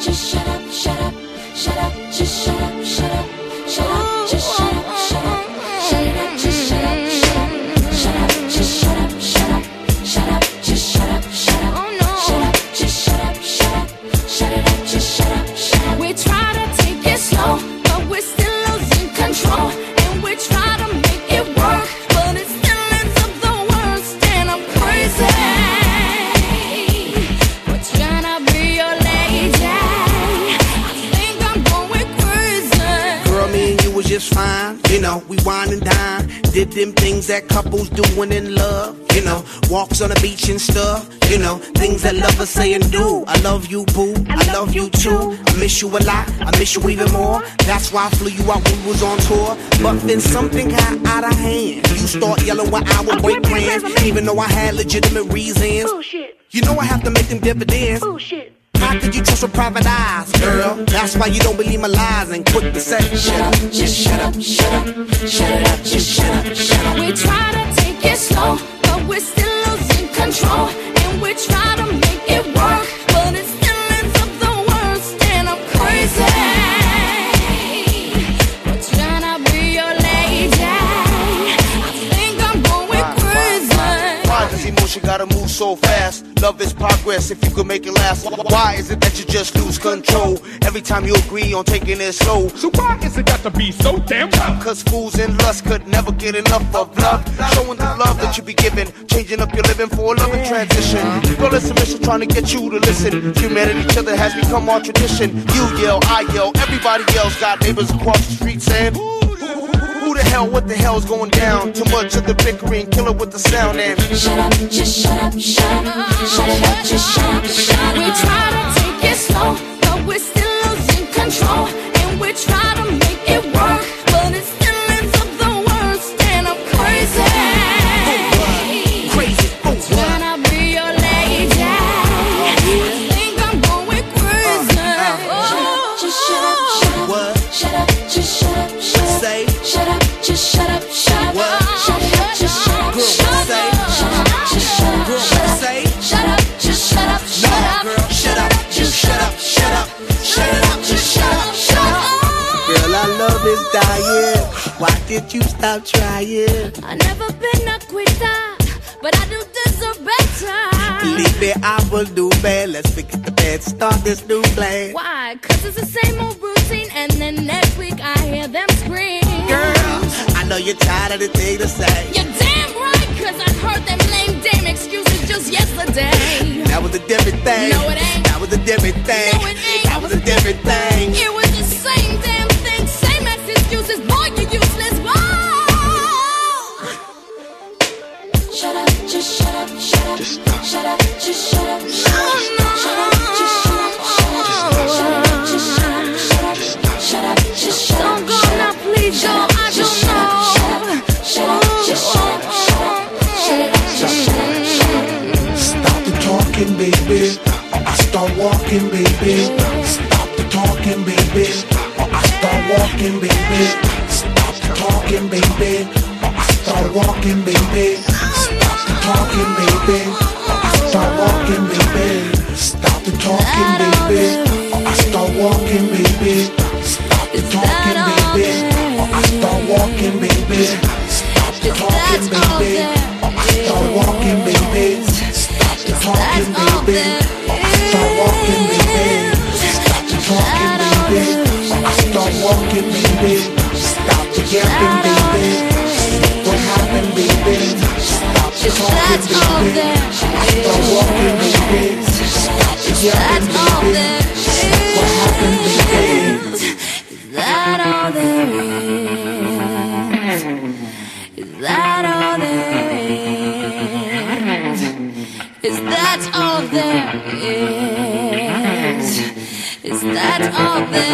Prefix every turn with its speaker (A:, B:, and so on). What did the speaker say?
A: just shut up, shut up, shut up, just shut up, shut up, shut up, just shut up, shut up, shut it up, just shut up, shut up, shut up, just shut up, shut up, shut up, just shut up, shut up, shut up, just shut up, shut up, shut it up, just shut up, shut up. We try to take it slow, but we're still losing control, and we try to make it work, but it still ends up the worst, and I'm crazy. What's gonna be your lady? I think I'm going crazy.
B: Girl, me and you was just fine. You know, we wine and dine. Did them things that couples do when in love. You know, walks on the beach and stuff. You know, things that lovers say and do. I love you, boo. I love you too. I miss you a lot. I miss you even more. That's why I flew you out when we was on tour. But then something got out of hand. You start yelling when I would break plans, even though I had legitimate reasons.
A: Bullshit.
B: You know I have to make them dividends.
A: Bullshit.
B: How could you trust with private eyes, girl? That's why you don't believe my lies and quick to say, shut up, just shut up, shut up, shut it up, just shut up, shut up.
A: We try to take it slow, but we're still losing control, and we try to make it work, but it still ends up the worst, and I'm crazy. What's gonna be your lady? I think I'm going crazy.
C: Why does emotion gotta move so fast? Love is progress if you could make it last. Why is it that you just lose control every time you agree on taking it slow?
D: So why is it got to be so damn tough?
C: Cause fools in lust could never get enough of love. Showing the love that you be giving, changing up your living for a loving transition. Girl, it's a mission trying to get you to listen. Humanity, each other has become our tradition. You yell, I yell, everybody else. Got neighbors across the street saying, who the hell, what the hell's going down? Too much of the bickering, kill it with the sound and
A: Shut up, just shut up, shut up, shut it up, just shut up, shut up. We try to take it slow, but we're still losing control, and we try to make it work, but it still ends up the worst, and I'm crazy.
B: Crazy,
A: What's gonna be your lady? I think I'm going crazy. Just shut up, shut up,
B: What?
A: shut up, just shut up, shut up.
B: Say.
A: Shut up, just shut up, shut up.
B: What?
A: Shut it up, just shut up, shut up.
B: Say.
A: Shut up, just shut up, shut up.
B: Say.
A: Shut up, just shut up, shut up.
B: Girl, shut up, just shut up, shut up. Shut it up, just shut up, shut up. Girl, our love is dying. Why did you stop trying?
A: I've never been a quitter, but I do deserve better.
B: Believe me, I will do bad. Let's forget the bad, start this new plan.
A: Why? Cause it's the same old routine, and then next week I hear them scream.
B: Girl, I know you're tired of the thing to say.
A: You're damn right, cause I heard them lame damn excuses just yesterday.
B: That was a different thing.
A: No, it ain't.
B: That was a different thing.
A: No, it ain't.
B: That was a different thing.
A: It was the same damn thing, same as excuses. Boy, you useless. Whoa! Shut up, just shut up, shut up.
C: Just stop.
A: Shut up, just shut up, shut up. Shut up, just shut up, shut up. Shut up, just shut up, shut up. Shut up, just shut up. Don't go now, please go. I don't know. Shut up, just shut up, shut up. Shut it up, just shut up, shut up.
E: Stop the talking, baby. Or I start walking, baby. Stop the talking, baby. Or I start walking, baby. Stop the talking, baby. Or I start walking, baby. Stop the talking, baby. Or I start walking, baby. Stop the talking, baby. Or I start walking, baby. Stop the talking, baby. Or I start walking, baby. Stop the talking, baby. Or I start walking, baby. Stop the talking, baby. Or I start walking, baby. Stop the talking, baby. Or I start walking, baby. Stop the yapping, baby. What happened, baby? Stop the talking, baby. I start walking, baby. Stop the yapping, baby. What happened, baby?
A: Is that all there is? Is that all there is? Is that all there is? Is that all there